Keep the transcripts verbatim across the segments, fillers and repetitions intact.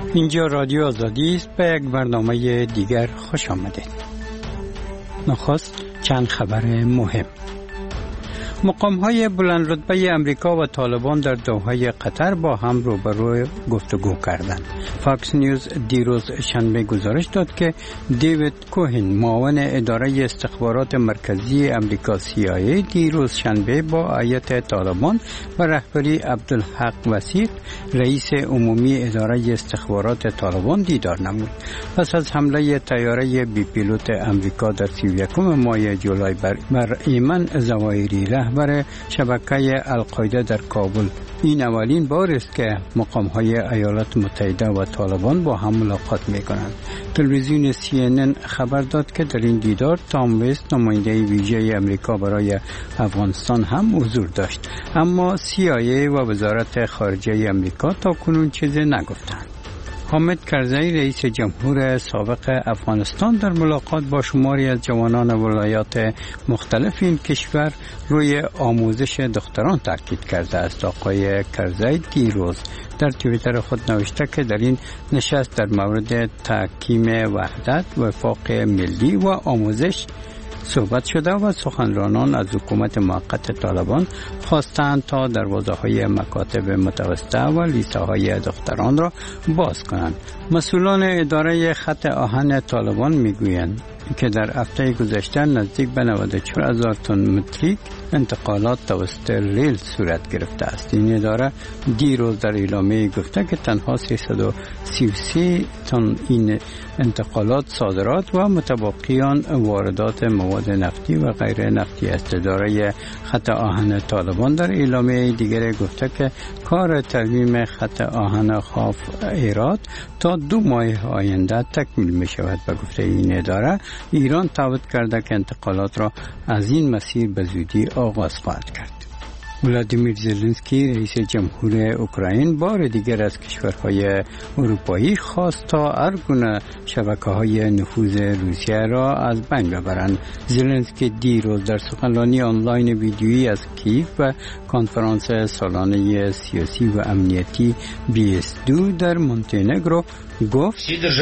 اینجا رادیو آزادی است. به یک برنامه دیگر خوش آمدید. نخست چند خبر مهم. مقام‌های بلند رتبه امریکا و طالبان در دوحه قطر با هم روبرو گفتگو کردند. فاکس نیوز دیروز شنبه گزارش داد که دیوید کوهن، معاون اداره استخبارات مرکزی امریکا سی آی ای، دیروز شنبه با هیئت طالبان و رهبری عبدالحق وثیق، رئیس عمومی اداره استخبارات طالبان دیدار نمود. پس از حمله طیاره بی پیلوت امریکا در سی و یکم ماه جولای بر, بر ایمن زواهری، رهبر شبکه القاعده در کابل، این اولین بار است که مقام‌های ایالات متحده و طالبان با هم ملاقات می‌کنند. تلویزیون سی ان ان خبر داد که در این دیدار تام ویست، نماینده ویژه امریکا برای افغانستان، هم حضور داشت، اما سی آی ای و وزارت خارجه امریکا تا کنون چیزی نگفتند. حامد کرزی، رئیس جمهور سابق افغانستان، در ملاقات با شماری از جوانان ولایات مختلف این کشور روی آموزش دختران تاکید کرده است. آقای کرزی دیروز در توییتر خود نوشته که در این نشست در مورد تحکیم وحدت، وفاق ملی و آموزش صحبت شده و سخنرانان از حکومت موقت طالبان خواستند تا دروازه‌های مکاتب متوسطه و لیسه‌های دختران را باز کنند. مسئولان اداره خط آهن طالبان میگویند که در هفته گذشته نزدیک به نود و چهار هزار تن متریک انتقالات توسط ریل صورت گرفته است. این اداره دیروز در اعلامیه گفته که تنها سیصد و سی و سه تن این انتقالات صادرات و متبقیان واردات مواد نفتی و غیر نفتی است. اداره خط آهن طالبان در اعلامیه دیگر گفته که کار ترمیم خط آهن خاف هرات تا دو ماه آینده تکمیل می شود. به گفته این اداره، ایران تعهد کرده که انتقالات را از این مسیر به زودی آغاز خواهد کرد. ولادیمیر زلنسکی، رئیس جمهور اوکراین، بار دیگر از کشورهای اروپایی خواست تا هر گونه شبکه‌های نفوذ روسیه را از بین ببرند. زلنسکی دیروز در سخنرانی آنلاین ویدیویی از کیف و کنفرانس سالانه سیاسی و امنیتی بی اس دو در مونتنگرو گفت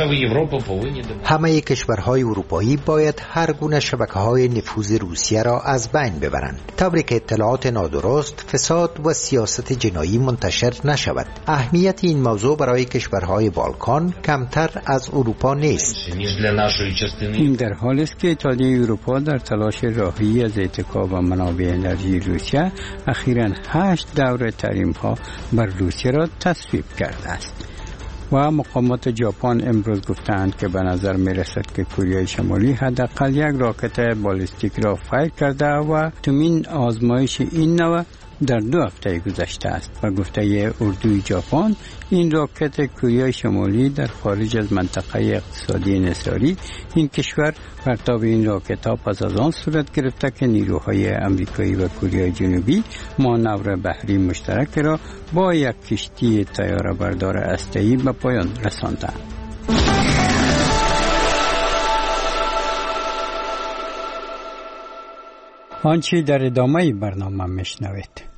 همه کشورهای اروپایی باید هر گونه شبکه‌های نفوذ روسیه را از بین ببرند، طوری که اطلاعات نادرست، فساد و سیاست جنایی منتشر نشود. اهمیت این موضوع برای کشورهای بالکان کمتر از اروپا نیست. این در حالی است که اتحادیه اروپا در تلاش راهی از اتکا و منابع انرژی روسیه اخیراً هشت دور تحریم‌ها بر روسیه را تصویب کرده است. و مقامات ژاپن امروز گفتند که به نظر می رسد که کره شمالی حداقل یک راکت بالستیک را فایر کرده و تومین آزمایش این نوع در دو هفته گذشته است. و گفته اردوی ژاپن، این راکت کره شمالی در خارج از منطقه اقتصادی انحصاری این کشور پرتاب این راکت ها پس از آن صورت گرفته که نیروهای امریکایی و کره جنوبی مانور بحری مشترک را با یک کشتی طیاره بردار هسته‌ای به پایان رساندند. آنچه در ادامه برنامه میشنوید.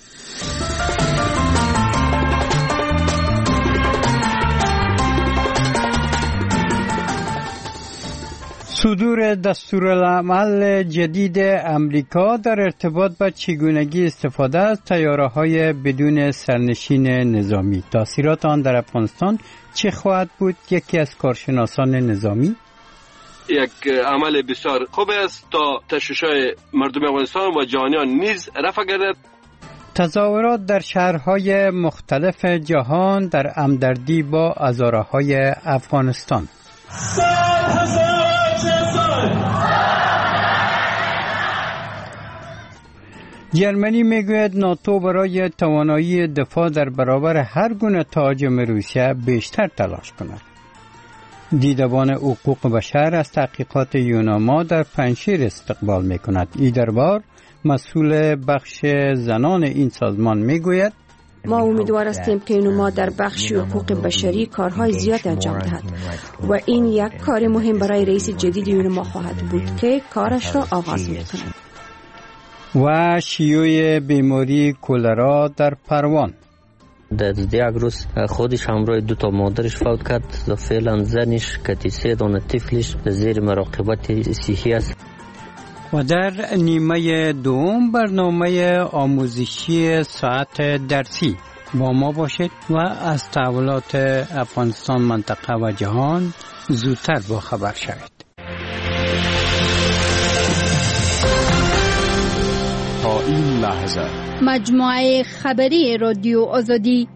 صدور دستورالعمل جدید امریکا در ارتباط با چگونگی استفاده از طیاره‌های بدون سرنشین نظامی. تاثیرات آن در افغانستان چه خواهد بود؟ یکی از کارشناسان نظامی: یک عمل بسیار خوب است تا تشویش‌های مردم افغانستان و جهانیان نیز رفع گردد. تظاهرات در شهرهای مختلف جهان در همدردی با هزاره‌های افغانستان. جرمنی میگوید ناتو برای توانایی دفاع در برابر هر گونه تهاجم روسیه بیشتر تلاش کند. دیدبان حقوق بشر از تحقیقات یوناما در پنجشیر استقبال میکند. ای دربار، مسئول بخش زنان این سازمان، میگوید ما امیدوار هستیم که یوناما در بخش حقوق بشری کارهای زیاد انجام دهد و این یک کار مهم برای رئیس جدید یوناما خواهد بود که کارش را آغاز میکند. و شیوع بیماری کولرا در پروان. در یک روز خودش همراه دو تا مادرش فوت کرد و فعلا زنش که سه دانه طفلش زیر مراقبت صحی است. و در نیمه دوم برنامه آموزشی ساعت درسی با ما باشید و از تحولات افغانستان، منطقه و جهان زودتر با خبر شوید. تا این لحظه مجموعه خبری رادیو آزادی.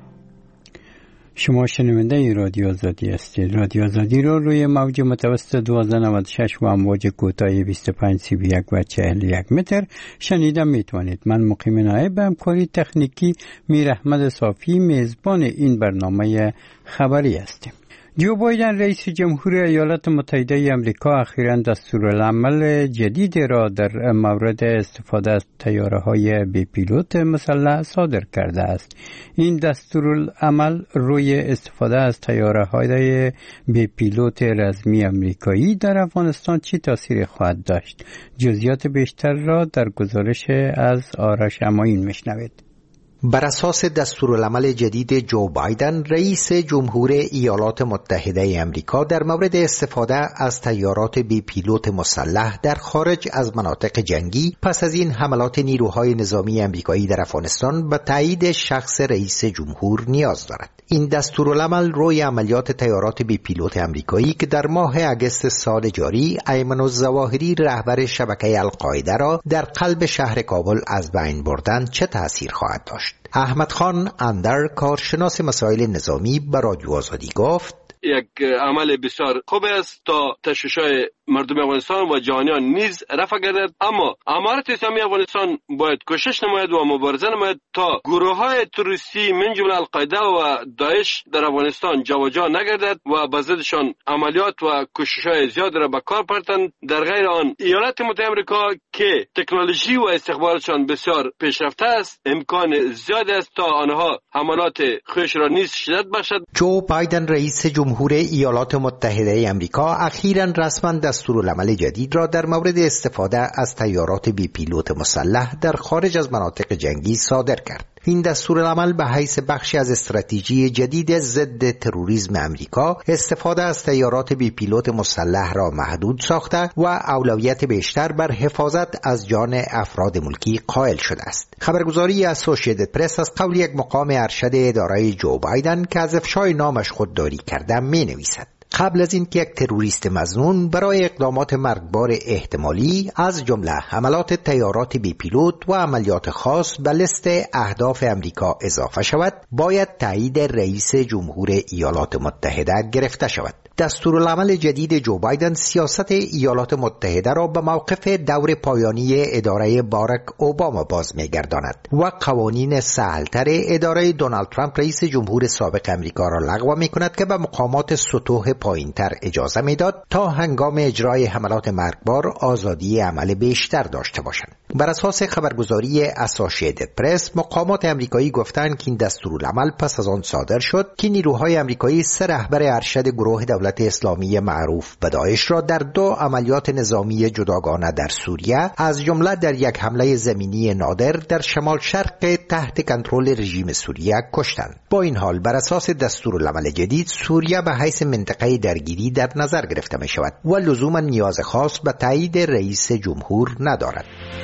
شما شنونده رادیو آزادی هستید. رادیو آزادی رو روی موج متوسط دوازده نود و شش و امواج کوتاه بیست و پنج سی بی یک و چهل و یک متر شنیده میتوانید. من مقیم نایب به همکاری تکنیکی میر احمد صافی میزبان این برنامه خبری هستیم. جو بایدن رئیس جمهور ایالات متحده آمریکا اخیراً دستورالعمل جدید را در مورد استفاده از طیاره‌های بی پیلوت مسلح صادر کرده است. این دستورالعمل روی استفاده از طیاره‌های بی پیلوت رزمی آمریکایی در افغانستان چه تأثیری خواهد داشت؟ جزئیات بیشتر را در گزارش از آرش اماین میشنوید. بر اساس دستورالعمل جدید جو بایدن رئیس جمهور ایالات متحده آمریکا در مورد استفاده از طیارات بی پیلوت مسلح در خارج از مناطق جنگی پس از این حملات نیروهای نظامی آمریکایی در افغانستان به تایید شخص رئیس جمهور نیاز دارد. این دستورالعمل روی عملیات طیارات بی پیلوت آمریکایی که در ماه اگست سال جاری ایمن الظواهری رهبر شبکه القاعده را در قلب شهر کابل از بین بردند چه تأثیر خواهد داشت؟ احمد خان اندر، کارشناس مسائل نظامی، به رادیو آزادی گفت: یک عمل بسیار خوب است تا تشویش‌های مردم افغانستان و جهانیان نیز رفع گردد، اما امارت اسلامی افغانستان باید کوشش نماید و مبارزه نماید تا گروه‌های تروریستی من جمله القاعده و داعش در افغانستان جابجا نگردد و به ضدشان عملیات و کوشش‌های زیاد را به کار بردند. در غیر آن ایالات متحده آمریکا که تکنولوژی و استخباراتشان بسیار پیشرفته است، امکان زیاد است تا آنها حملات خویش را نیز شدت بخشد. جو بایدن رئیس جمهور ایالات متحده آمریکا اخیراً رسما دستورالعمل جدید را در مورد استفاده از طیارات بی پیلوت مسلح در خارج از مناطق جنگی صادر کرد. این دستورالعمل به حیث بخشی از استراتژی جدید ضد تروریسم آمریکا استفاده از طیارات بی پیلوت مسلح را محدود ساخته و اولویت بیشتر بر حفاظت از جان افراد ملکی قائل شده است. خبرگزاری اسوسییتد پرس از قول یک مقام ارشد اداره جو بایدن که از افشای نامش خودداری کرده می نویسد: قبل از اینکه یک تروریست مظنون برای اقدامات مرگبار احتمالی از جمله حملات طیارات بی پیلوت و عملیات خاص به لیست اهداف امریکا اضافه شود، باید تایید رئیس جمهور ایالات متحده گرفته شود. دستورالعمل جدید جو بایدن سیاست ایالات متحده را به موقف دور پایانی اداره باراک اوباما باز می‌گرداند و قوانین سهل‌تر اداره دونالد ترامپ رئیس جمهور سابق امریکا را لغو می‌کند که به مقامات سطوح پایین‌تر اجازه می‌داد تا هنگام اجرای حملات مرگبار آزادی عمل بیشتر داشته باشند. بر اساس خبرگزاری اسوسییتد پرس، مقامات امریکایی گفتند که این دستورالعمل پس از آن صادر شد که نیروهای امریکایی سه رهبر ارشد گروه دولت اسلامی معروف به داعش را در دو عملیات نظامی جداگانه در سوریه، از جمله در یک حمله زمینی نادر در شمال شرق تحت کنترل رژیم سوریه، کشتند. با این حال بر اساس دستورالعمل جدید سوریه به حیث منطقه درگیری در نظر گرفته می شود و لزوما نیاز خاص به تایید رئیس جمهور ندارد.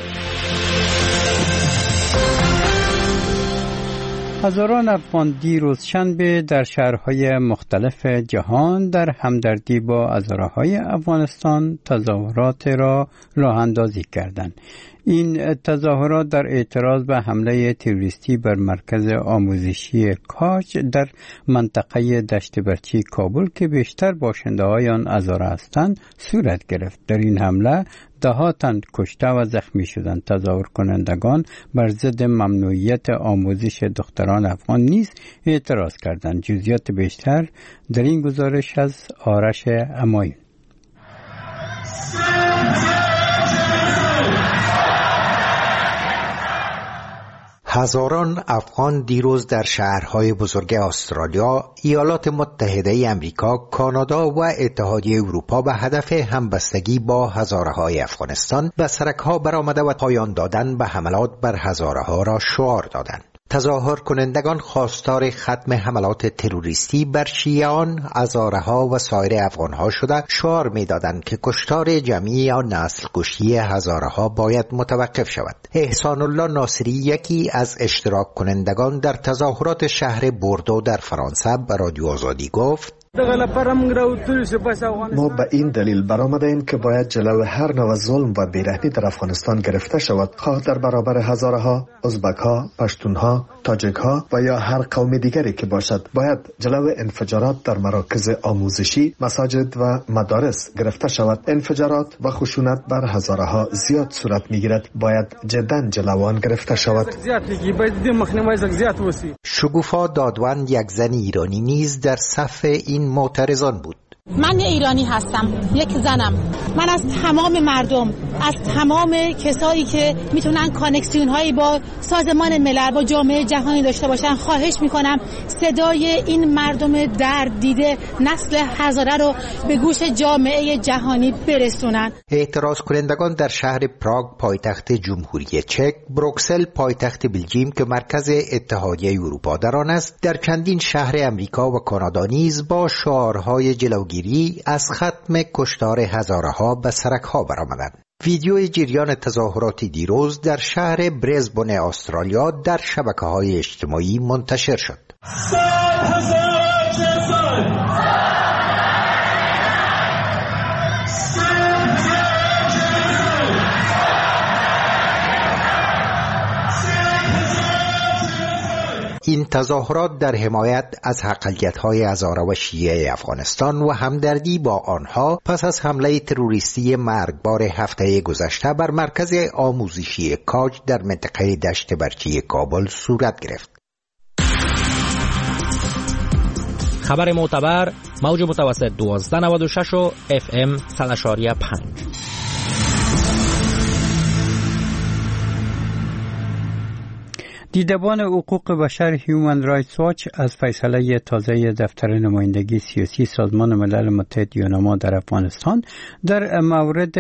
هزاران افغان دیروز شنبه در شهرهای مختلف جهان در همدردی با اسیرهای افغانستان تظاهرات را راه اندازی کردند. این تظاهرات در اعتراض به حمله تروریستی بر مرکز آموزشی کاج در منطقه دشت برچی کابل که بیشتر باشنده های آن هزاره هستند صورت گرفت. در این حمله ده ها تن کشته و زخمی شدند. تظاهر کنندگان بر ضد ممنوعیت آموزش دختران افغان نیز اعتراض کردند. جزئیات بیشتر در این گزارش از آرش اماین. هزاران افغان دیروز در شهرهای بزرگ استرالیا، ایالات متحده آمریکا، کانادا و اتحادیه اروپا به هدف همبستگی با هزاره‌های افغانستان به سرک‌ها برآمده و پایان دادن به حملات بر هزاره‌ها را شعار دادند. تظاهر کنندگان خواستار ختم حملات تروریستی بر شیعیان، هزاره‌ها و سایر افغان‌ها شده شعار می‌دادند که کشتار جمعی یا نسل کشی هزاره‌ها باید متوقف شود. احسان الله ناصری، یکی از اشتراک کنندگان در تظاهرات شهر بوردو در فرانسه، به رادیو آزادی گفت: ما به این دلیل برآمدیم که باید جلو هر نوع ظلم و بیرحمی در افغانستان گرفته شود، خواه در برابر هزارها ازبک‌ها، پشتون‌ها، تاجک‌ها و یا هر قوم دیگری که باشد. باید جلو انفجارات در مراکز آموزشی، مساجد و مدارس گرفته شود. انفجارات و خشونت بر هزارها زیاد صورت می‌گیرد، باید جداً جلو آن گرفته شود. شگوفا دادوان، یک زن ایرانی نیز در صف این معترضان بود. من ایرانی هستم، یک زنم. من از تمام مردم، از تمام کسایی که میتونن کانکسیون هایی با سازمان ملل، با جامعه جهانی داشته باشن، خواهش میکنم صدای این مردم درد دیده نسل هزاره رو به گوش جامعه جهانی برسونن. اعتراض کنندگان در شهر پراگ، پایتخت جمهوری چک، بروکسل، پایتخت بلژیم که مرکز اتحادیه اروپا در آن است، در چندین شهر امریکا و کانادا نیز با شعارهای جلوگیری از ختم کشتار هزارها به سرک‌ها برآمدند. ویدیوی جریان تظاهرات دیروز در شهر برزبن استرالیا در شبکه‌های اجتماعی منتشر شد. این تظاهرات در حمایت از اقلیت‌های هزاره و شیعه افغانستان و همدردی با آنها پس از حمله تروریستی مرگبار هفته گذشته بر مرکز آموزشی کاج در منطقه دشت برچی کابل صورت گرفت. خبر معتبر، موج متوسط دوازده نود و شش و اف ام صد و پنج. دیدبان حقوق بشر هیومن رایتس واچ از فیصله تازه دفتر نمایندگی سیاسی سازمان ملل متحد یونما در افغانستان در مورد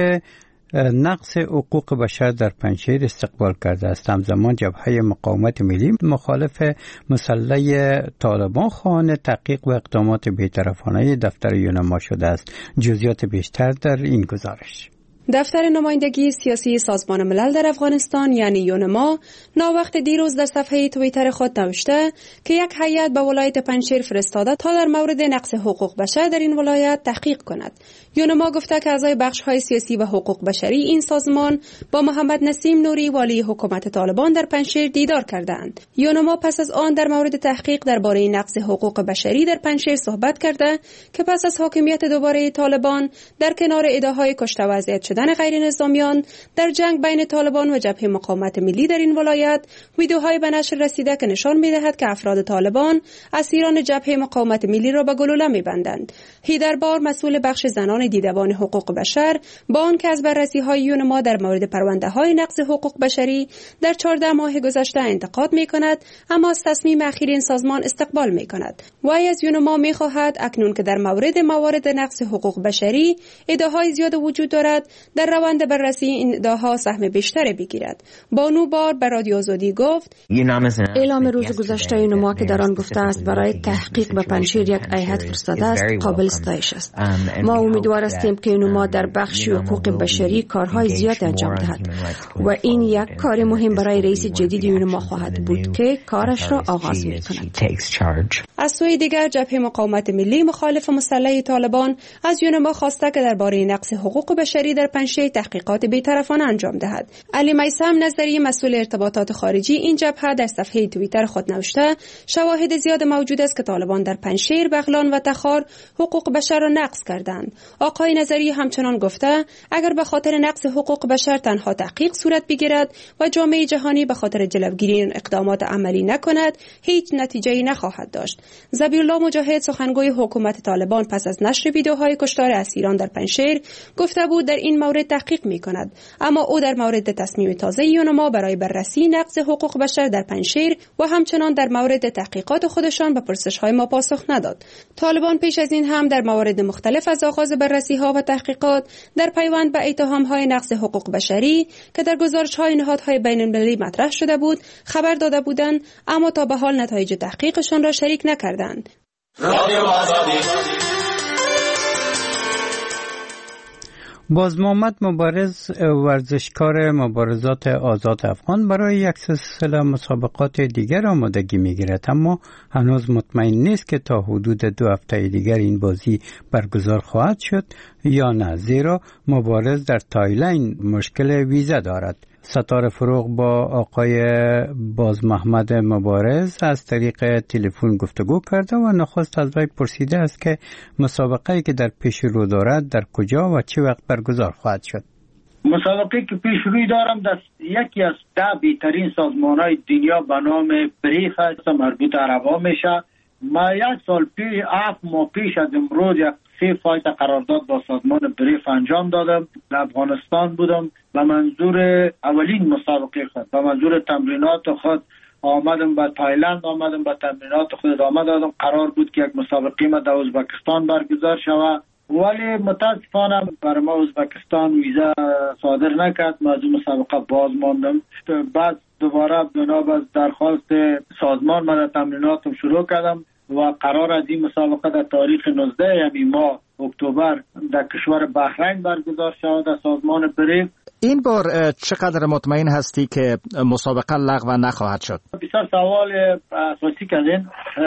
نقض حقوق بشر در پنجشیر استقبال کرده است. همزمان جبهه مقاومت ملی مخالف مسلح طالبان خواهان تحقیق و اقدامات بی‌طرفانه دفتر یونما شده است. جزئیات بیشتر در این گزارش. دفتر نمایندگی سیاسی سازمان ملل در افغانستان یعنی یونما ناوقت دیروز در صفحه توییتر خود نوشته که یک هیئت به ولایت پنجشیر فرستاده تا در مورد نقض حقوق بشر در این ولایت تحقیق کند. یونما گفته که اعضای بخش‌های سیاسی و حقوق بشری این سازمان با محمد نسیم نوری والی حکومت طالبان در پنجشیر دیدار کردند. یونما پس از آن در مورد تحقیق درباره نقض حقوق بشری در پنجشیر صحبت کرده که پس از حاکمیت دوباره طالبان در کنار ایده‌های کشته و اذیت شدن غیر نظامیان در جنگ بین طالبان و جبهه مقاومت ملی در این ولایت، ویدیوهای به نشر رسیده که نشان می‌دهد که افراد طالبان اسیران جبهه مقاومت ملی را به گلوله می‌بندند. هیدربار، مسئول بخش زنان دیدبان حقوق بشر، با آنکه از بررسی‌های یونما در مورد پرونده‌های نقض حقوق بشری در چهارده ماه گذشته انتقاد می‌کند، اما از تصمیم اخیر این سازمان استقبال می‌کند. وی از یونما می‌خواهد اکنون که در مورد موارد نقض حقوق بشری ایده‌های زیاد وجود دارد، در روند بررسی این ادعاها سهم بیشتری بگیرد. بانو بار به رادیو آزادی گفت: اعلام روز گذشته یونما که در آن گفته است برای تحقیق به پنجشیر یک هیئت فرستاده است قابل ستایش است. ما امیدوار هستیم که یونما در بخش حقوق بشری کارهای زیاد انجام دهد و این یک کار مهم برای رئیس جدید یونما خواهد بود که کارش را آغاز می‌کند. از سوی دیگر جبهه مقاومت ملی مخالف مسلح طالبان از یونما خواسته که درباره نقض حقوق بشری در پنجشیر تحقیقات بی‌طرفانه انجام دهد. علی میثم نظری، مسئول ارتباطات خارجی این جبهه، در صفحه توییتر خود نوشته: شواهد زیاد موجود است که طالبان در پنجشیر، بغلان و تخار حقوق بشر را نقض کردند. آقای نظری همچنان گفته اگر به خاطر نقض حقوق بشر تنها تحقیق صورت بگیرد و جامعه جهانی به خاطر جلوگیری این اقدامات عملی نکند، هیچ نتیجه‌ای نخواهد داشت. ذبیح‌الله مجاهد، سخنگوی حکومت طالبان، پس از نشر ویدیوهای کشتار اسیران در پنجشیر گفته بود در این مورد تحقیق می‌کند، اما او در مورد تصمیم تازه یونما برای بررسی نقض حقوق بشر در پنجشیر و همچنان در مورد تحقیقات خودشان به پرسش‌های ما پاسخ نداد. طالبان پیش از این هم در موارد مختلف از آغاز بررسی بررسی‌ها و تحقیقات در پیوند به اتهام‌های نقض حقوق بشری که در گزارش‌های نهادهای بین‌المللی مطرح شده بود خبر داده بودند، اما تا به حال نتایج تحقیقشان را شریک نکردند. باز محمد مبارز، ورزشکار مبارزات آزاد افغان، برای یک سلسله مسابقات دیگر آمادگی می‌گیرد، اما هنوز مطمئن نیست که تا حدود دو هفته دیگر این بازی برگزار خواهد شد یا نه، زیرا مبارز در تایلند مشکل ویزا دارد. ستاره فروغ با آقای باز محمد مبارز از طریق تلفن گفتگو کرده و نخست از وی پرسیده است که مسابقه‌ای که در پیش رو دارد در کجا و چه وقت برگزار خواهد شد. مسابقه که پیش روی دارم در یکی از ده بهترین سازمان‌های دنیا به نام بریف است، مربوط عربا میشه. ما یک سال پیش، هفت ماه پیش از امروز یک سه فایت قرارداد با سازمان بریف انجام دادم. در افغانستان بودم به منظور اولین مسابقه خود، به منظور تمرینات خود آمدم به تایلند، آمدم به تمرینات خود ادامه دادم. قرار بود که یک مسابقه ما در ازبکستان برگزار شود، ولی متاسفانه برای ما ازبکستان ویزا صادر نکرد. ما از مسابقه باز ماندم. بعد دوباره بنابر درخواست سازمان من تمریناتم شروع کردم و قرار از این مسابقه در تاریخ نوزده یعنی ماه اکتبر در کشور بحرین برگزار شود در سازمان بریف. این بار چقدر مطمئن هستی که مسابقه لغو نخواهد شد؟ بسیار سوال اساسی کردین.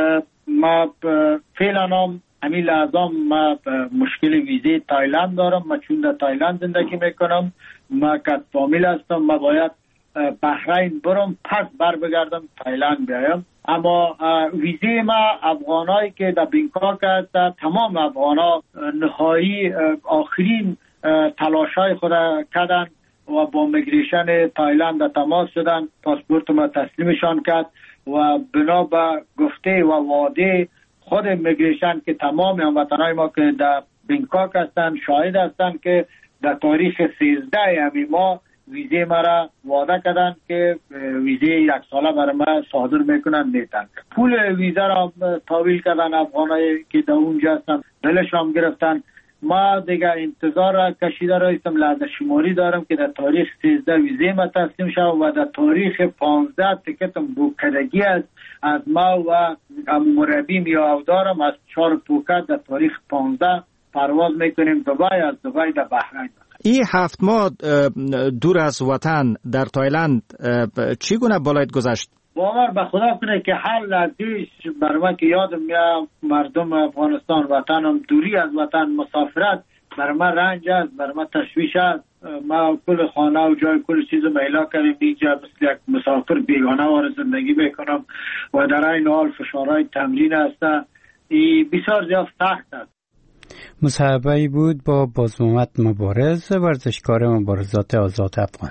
ما فعلا هم همین لحظه ما مشکل ویزه تایلند دارم. ما چون در تایلند زندگی میکنم، ما کت فامیل هستم، ما باید بحرین برم پس بر بگردم تایلند بیایم. اما ویزه ما افغانایی که در بینکاک هستند، تمام افغانا نهایی آخرین تلاشای خود کردن و با میگریشن تایلند تماس شدن، پاسپورت ما تسلیمشان کرد و بنا به گفته و وعده خود میگریشن که تمام هموطنای ما که در بینکاک هستند شاهد هستند که در تاریخ سیزده همین ماه ویزه مرا وعده کردن که ویزه یک ساله برای ما صادر میکنن میتن. پول ویزه را تحویل کردن افغانایی که در اونجا هستن، دلشان گرفتن. ما دیگه انتظار کشیده رایستم، لحظه شماری دارم که در تاریخ سیزده ویزه ما تسلیم شد و در تاریخ پانزده تکتم بوکدگی است از ما و مربیم یا اودارم از چهار پوکت در تاریخ پانزده پرواز میکنیم دبی، از دبی در بحرین. این هفت ماه دور از وطن در تایلند چگونه بالایت گذشت؟ باور به خدا کنه که هر لحظهش برای من که یادم میاد مردم افغانستان وطنم، دوری از وطن، مسافرت برای من رنج است، برای من تشویش است. ما کل خانه و جای کل چیز میلا کردیم اینجا مثل یک مسافر بیگانه وارد زندگی میکنم و در این حال فشارهای تمرین است. این بسیار زیاد سخت است. مصاحبه‌ای بود با باز محمد مبارز، ورزشکار مبارزات آزاد افغان.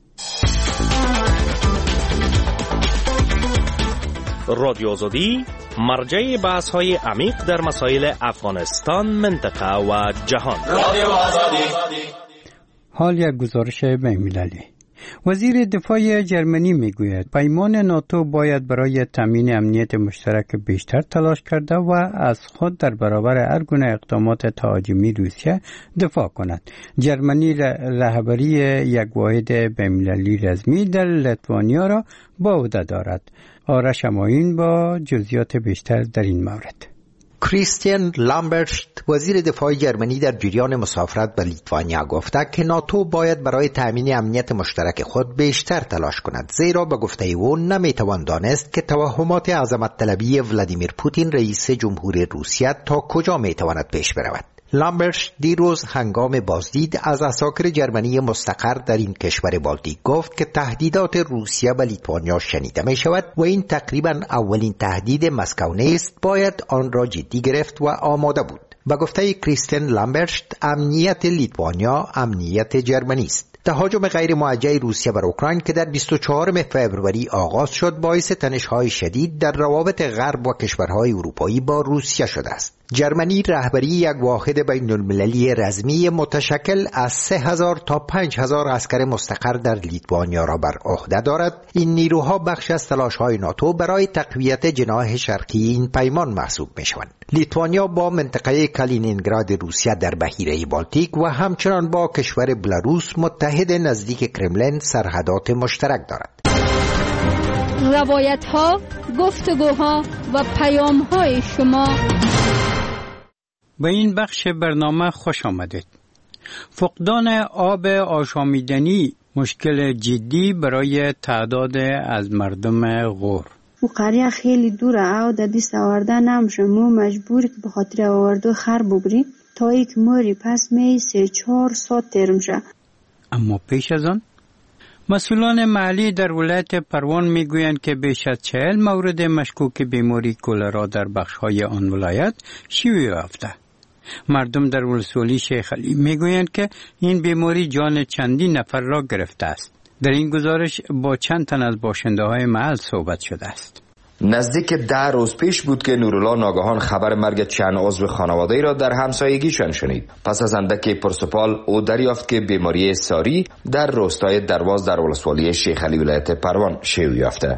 رادیو آزادی مرجع بحث‌های عمیق در مسائل افغانستان، منطقه و جهان. رادیو آزادی. حال یک گزارش بین‌المللی. وزیر دفاع جرمنی میگوید پیمان ناتو باید برای تامین امنیت مشترک بیشتر تلاش کرده و از خود در برابر هر گونه اقدامات تهاجمی روسیه دفاع کند. جرمنی رهبری یک واحد بین‌المللی رسمی در لیتوانیا را به عهده دارد. آرش اماین با جزئیات بیشتر در این مورد. کریستین لامبرشت وزیر دفاع جرمنی در جریان مسافرت به لیتوانیا گفته که ناتو باید برای تأمین امنیت مشترک خود بیشتر تلاش کند، زیرا به گفته او نمیتوان دانست که توهمات عظمت طلبی ولادیمیر پوتین رئیس جمهوری روسیه تا کجا میتواند پیش برود. لامبرشت دیروز هنگام بازدید از عساکر جرمنی مستقر در این کشور بالتیک گفت که تهدیدات روسیه به لیتوانیا شنیده می شود و این تقریبا اولین تهدید مسکو نیست، باید آن را جدی گرفت و آماده بود. به گفته کریستین لامبرشت امنیت لیتوانیا امنیت جرمنی است. تهاجم غیر موجه روسیه بر اوکراین که در بیست و چهارم فوریه آغاز شد باعث تنش‌های شدید در روابط غرب و کشورهای اروپایی با روسیه شده است. جرمنی رهبری یک واحد بین المللی رزمی متشکل از سه هزار تا پنج هزار عسکر مستقر در لیتوانیا را بر عهده دارد. این نیروها بخش از تلاش‌های ناتو برای تقویت جناح شرقی این پیمان محسوب می‌شوند. لیتوانیا با منطقه کالینینگراد روسیه در بحیره بالتیک و همچنان با کشور بلاروس متحد نزدیک کرملین سرحدات مشترک دارد. روایت ها، گفتگوها و پیام های شما. به این بخش برنامه خوش آمدید. فقدان آب آشامیدنی مشکل جدی برای تعداد از مردم غور. او قریه خیلی دوره او در دیست آورده نمیشه. ما مجبوری که به خاطر آورده خر ببریم تا یک موری پس می سه چهار ساعت تیر میشه. اما پیش از آن مسئولان محلی در ولایت پروان میگویند که بیش از چهل مورد مشکوک بیماری کولرا در بخش‌های آن ولایت شیوع یافته. مردم در ولسوالی شیخ علی میگویند که این بیماری جان چندین نفر را گرفته است. در این گزارش با چند تن از باشنده‌های محل صحبت شده است. نزدیک ده روز پیش بود که نورالله ناگهان خبر مرگ چند عضو خانواده‌ای را در همسایگیشان شنید. پس از اندکی پرسپال او دریافت که بیماری ساری در روستای درواز در ولسوالی شیخ علی ولایت پروان شیوع یافته.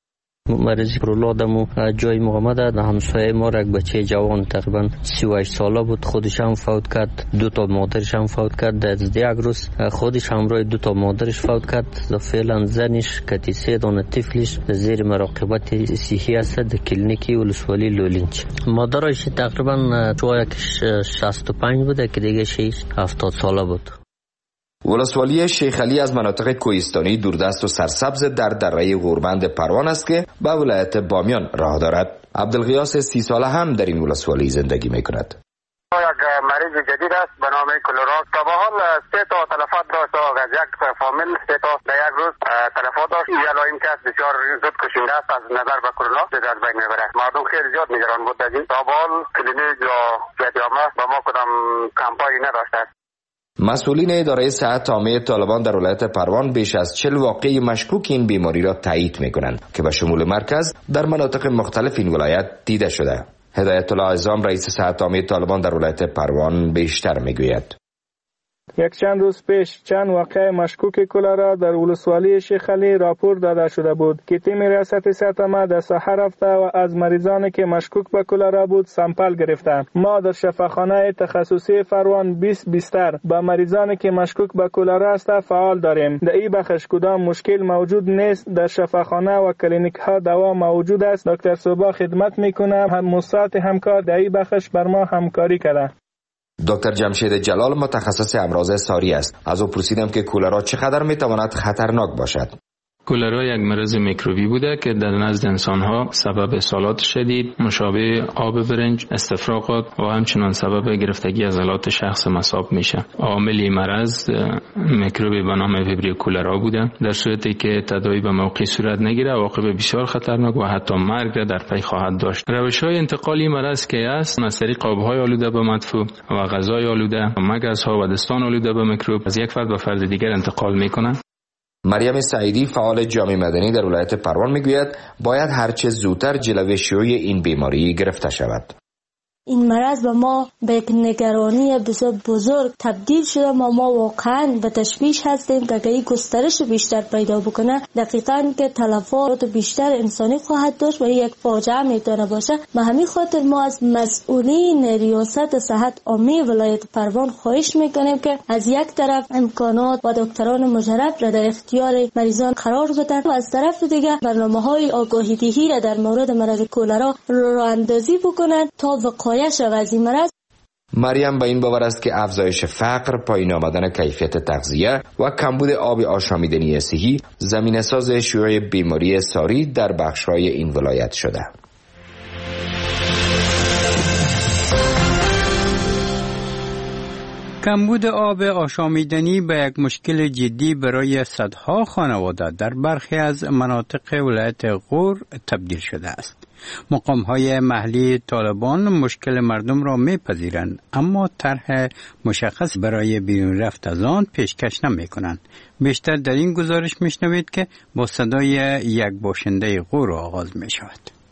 مریض رولادمو جای ما آمده. همسایه ما یک بچه جوان تقریبا سی و هشت ساله بود، خودش هم فوت کرد، دو تا مادرش هم فوت کرد. در یک روز خودش همراه دو تا مادرش فوت کرد. فعلا زنش که سه دانه طفلش زیر مراقبت صحی است در کلینیک ولسوالی لولینچ. مادرش تقریبا شاید شصت و پنج بوده که دیگه شش هفتاد ساله بود. ولسوالی شیخ علی از مناطق کوهستانی دوردست و سرسبز در دره غوربند پروان است که به ولایت بامیان راه دارد. عبدالغیاس سی ساله هم در این ولسوالی زندگی میکند. یک مریض جدید است به نام کولرا. تا به حال سه تا تلفات داشت از یک فامیل، سه تا در یک روز تلفات داشت. یلا این کس بسیار زود کشنده است از نظر به کرونا از بین میبره. مردم خیلی زیاد نگران بود از این. تا به حال کلینیک یا جامعه با ما کدام کمپانی نداشته است. مسئولین اداره صحت عامه طالبان در ولایت پروان بیش از چهل واقعه مشکوک این بیماری را تایید می‌کنند که به شمول مرکز در مناطق مختلف این ولایت دیده شده. هدایت الله عظام رئیس صحت عامه طالبان در ولایت پروان بیشتر می‌گوید. یک چند روز پیش چند واقعه مشکوک کولرا در ولسوالی شیخ علی راپور داده شده بود که تیم ریاست صحت عامه در ساحه رفته و از مریضانی که مشکوک به کولرا بود سامپل گرفته. ما در شفاخانه تخصصی پروان بیست بیستر با مریضانی که مشکوک به کولرا است فعال داریم. در این بخش کدام مشکل موجود نیست. در شفاخانه و کلینیک ها دوا موجود است. دکتر صوبا خدمت میکنه. هم مستعد همکار در این بخش بر ما همکاری کرده. دکتر جمشید جلال متخصص امراض ساری است. از او پرسیدم که کولرا چقدر میتواند خطرناک باشد. کولرا یک مرض میکروبی بوده که در نزد انسان‌ها سبب اسهالات شدید، مشابه آب برنج، استفراغات و همچنان سبب گرفتگی عضلات شخص مصاب میشه. عامل مرض میکروبی به نام ویبریو کولرا بوده. در صورتی که تداوی به موقع صورت نگیره عواقب بسیار خطرناک و حتی مرگ را در پی خواهد داشت. روش‌های انتقالی مرض که است از طریق آب‌های آلوده به مدفوع و غذای آلوده، مگس‌ها و دستان آلوده به میکروب از یک فرد به فرد دیگر انتقال میکنه. مریم سعیدی فعال جامعه مدنی در ولایت پروان میگوید باید هرچه زودتر جلوه شیوع این بیماری گرفته شود. این مرض به ما به یک نگرانی بسیار بزرگ تبدیل شده. ما ما واقعا به تشویش هستیم که اگه این گسترش بیشتر پیدا بکنه دقیقاً که تلفات بیشتر انسانی خواهد داشت و یک فاجعه میتونه باشه. به همین خاطر ما از مسئولین ریاست صحت عامه ولایت پروان خواهش میکنیم که از یک طرف امکانات و دکتران مجرب را در اختیار مریضان قرار بدن و از طرف دیگه برنامه‌های آگاهی دهی را در مورد مرض کولرا راه اندازی بکنن تا وقایع مریم با این باور است که افزایش فقر، پایین آمدن کیفیت تغذیه و کمبود آب آشامیدنی صحی زمینه ساز شیوع بیماری ساری در بخش‌های این ولایت شده. کمبود آب آشامیدنی به یک مشکل جدی برای صدها خانواده در برخی از مناطق ولایت غور تبدیل شده است. مقام‌های محلی طالبان مشکل مردم را می‌پذیرند اما طرح مشخص برای بیرون رفت از آن پیشکش نمی‌کنند. بیشتر در این گزارش می‌شنوید که با صدای یک باشنده غور آغاز می‌شود.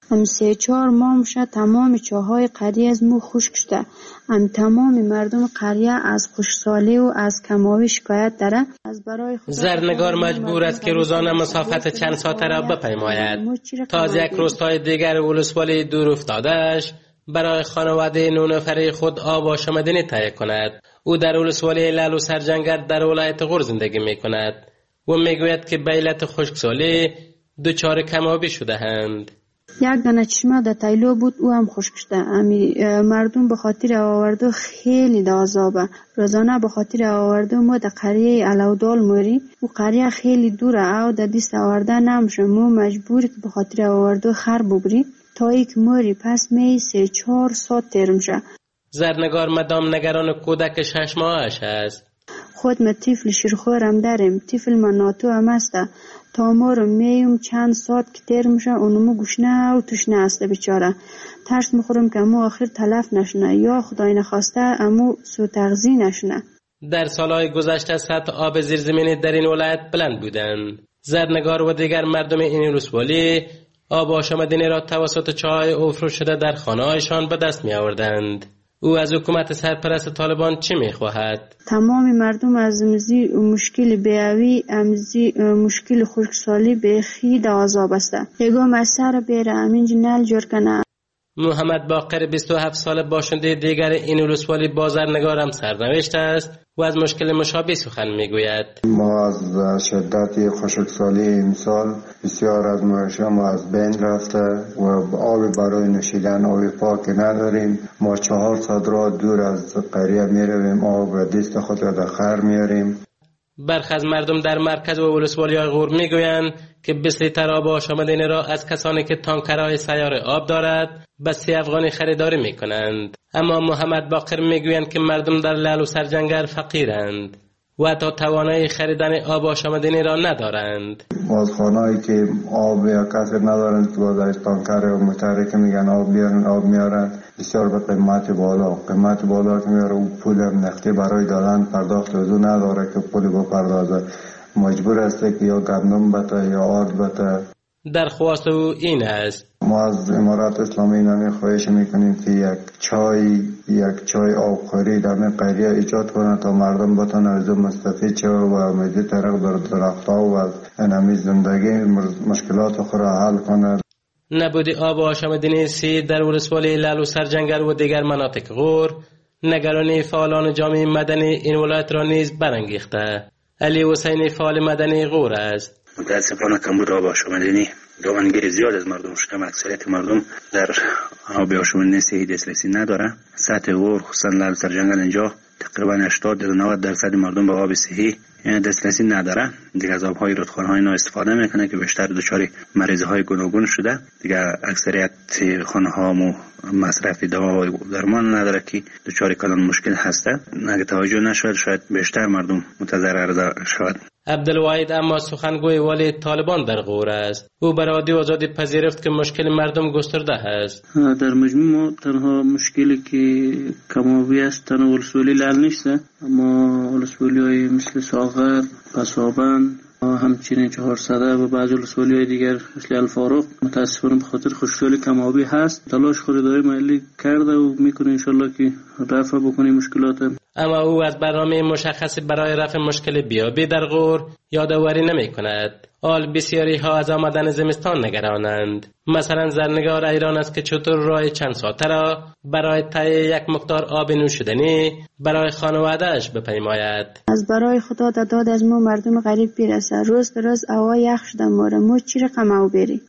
ام سه چهار ماه میشه تمام چاهای قریه از مو خشک شده. ام تمام مردم قریه از خشکسالی و از کماوی شکایت داره. از برای زرنگار مجبور است که روزانه مسافت چند ساعته را بپیماید تا از یک روستای دیگر ولسوالی دور افتادهش برای خانواده نو نفره خود آب آشامیدنی تهیه کند. او در ولسوالی لعل و سرجنگر در ولایت غور زندگی می کند و میگوید که به علت خشکسالی دچار کمابی شده اند. یک دانه چشمه در تایلو بود، او هم خشک شده. امی مردم به خاطر آوردو خیلی دازابه. روزانه به خاطر آوردو ما در قریه علودال موری و قریه خیلی دوره او در دیست آورده نمیشه. ما مجبوری که به خاطر آوردو خر ببری تا یک موری پس می سه چهار ساعت تیر میشه. زرنگار مدام نگران کودک شش ماهش است. خود ما طفل شیرخورم داریم، طفل ما ناتو هم است. تا ما رو میم چند ساعت که تیر میشه اونمو گوشنه و تشنه است بیچاره. ترس میخورم که امو آخر تلف نشنه یا خدای نخواسته امو سو تغذی نشنه. در سالهای گذشته سطح آب زیرزمینی در این ولایت بلند بودند. زرنگار و دیگر مردم این ولسوالی آب آشامیدنی را توسط چاهای اوفرو شده در خانه‌هایشان به دست می آوردند. او از حکومت سرپرست طالبان چه می خواهد؟ تمام مردم از مزی مشکل بیاوی امزی مشکل خشکسالی به خید عذاب است. یگو مسر بیره امینج نل جور کنه. محمد باقر بیست و هفت ساله باشنده دیگر این ولسوالی بازرنگار هم سرنوشت است و از مشکل مشابه سخن میگوید. ما از شدت خشکسالی امسال بسیار از مواشی ما از بین رفته و آب برای نوشیدن آب پاک نداریم. ما چهار ساعت را دور از قریه میرویم آب و دست خود را در خر میاریم. برخی از مردم در مرکز و ولسوالی غور میگویند که بیست لیتر آب آشامیدنی را از کسانی که تانکرهای سیاره آب دارد به سی افغانی خریداری میکنند. اما محمد باقر میگویند که مردم در لعل و سرجنگر فقیرند و حتی توانایی خریدن آب آشامیدنی را ندارند. بازخانه‌ای که آب یا کسی ندارند که باز از تانکر و موتری که میگن آب بیارن آب میارن بسیار به قیمت بالا قیمت بالا که میاره و پول نقدی برای دادن پرداخت وضو نداره که پول بپردازه. مجبور است که یا گندم بته یا آرد بته. درخواست او این است: ما از امارات اسلامی نمی خواهش میکنیم که یک چای یک چای آبخوری در قریه ایجاد کنند تا مردم بتوانند از مستفید شوند و مزید طرق در درختها و از انمی زندگی مشکلات خود را حل کنند. نبودی آب آشامیدنی سی در ولسوالی لعل و سرجنگر و دیگر مناطق غور نگرانی فعالان جامعه مدنی این ولایت را نیز برانگیخته. علی حسینی فعال مدنی غور است. متاسفانه کمبود آب آشامیدنی دامنگیر زیاد از مردم شده. اکثریت مردم در آب آشامیدنی صحی دسترسی نداره. سطح غور خصوصا لعل و سرجنگر اینجا تقریبا هشتاد تا نود درصد مردم به آب صحی دسترسی نداره. دیگه از آب‌های رودخانه‌های اینا استفاده میکنه که بیشتر دچار مریضی‌های گوناگون شده. دیگه اکثریت خانه‌ها مو مصرف دوا و درمان نداره که دچار کلان مشکل هسته. اگه توجه نشود شاید بیشتر مردم متضرر شود. عبدالواحد اما سخنگوی والی طالبان در غور است. او بر عادی و آزادی پذیرفت که مشکل مردم گسترده است. در مجموع ما تنها مشکلی که کمابی است تنها ولسوالی لعل نیست، اما ولسوالی های مثل ساغر، پسابند، همچنین چهارصده و بعضی ولسوالی های دیگر مثل الفاروق متاسفانه به خاطر خشکسالی کمابی هست. تلاش خریداری محلی کرده و میکنه انشالله که رفع بکنه مشکلات. اما او از برنامه مشخصی برای رفع مشکل بیابی در غور یادآوری نمی کند. حال بسیاری ها از آمدن زمستان نگرانند. مثلا زرنگار ایران است که چطور راه چند ساعته را برای تهیه یک مقدار آب نوشیدنی برای خانواده‌اش بپیماید. از برای خدا داد از ما مردم غریب برسه. روز به روز هوا یخ شده ماره. ما چی رقم او بری؟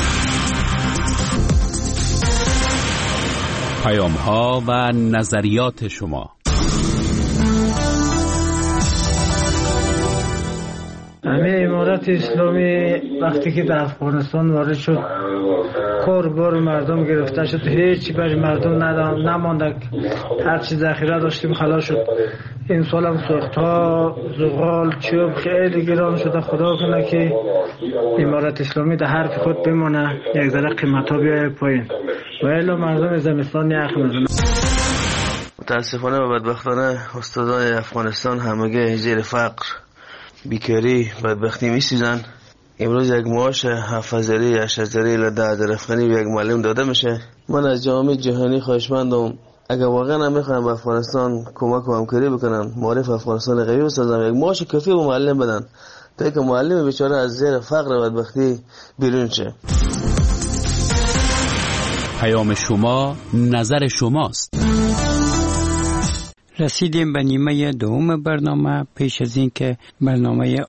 پیام ها و نظریات شما. همه امارت اسلامی وقتی که در افغانستان وارد شد کار بار مردم گرفته شد، هیچی برای مردم نمانده. هر چی ذخیره داشتیم خلاص شد. این سال هم سوخت‌ها، زغال، چوب خیلی گران شده. خدا کنه که امارت اسلامی در حرف خود بمانه، یک ذره قیمت‌ها بیاید پایین و الا مردم زمستان یخ میزنه. متاسفانه و بدبختانه استادای افغانستان همگی زیر فقر، بیکاری، بدبختی میسیزن. امروز یک معاش هفت هزاری هشت هزاری الی ده هزار افغانی به یک معلم داده میشه. من از جامعه جهانی خواهشمندم اگر واقعا هم میخوایم به افغانستان کمک و همکاری بکنن، معرف افغانستان قوی بسازن، یک معاش کافی به معلم بدن تا اینکه معلم بیچاره از زیر فقر و بدبختی بیرون شه. پیام شما نظر شماست. رسیدیم به نیمه دوم برنامه. پیش از این که برنامه